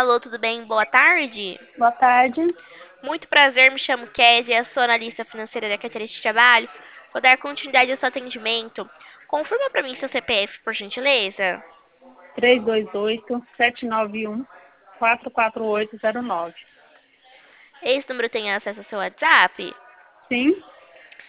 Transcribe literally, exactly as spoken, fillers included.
Alô, tudo bem? Boa tarde. Boa tarde. Muito prazer, me chamo Kézia, sou analista financeira da carteira de trabalhos. Vou dar continuidade ao seu atendimento. Confirma para mim seu C P F, por gentileza. três dois oito, sete nove um, quatro quatro oito zero nove. Esse número tem acesso ao seu WhatsApp? Sim?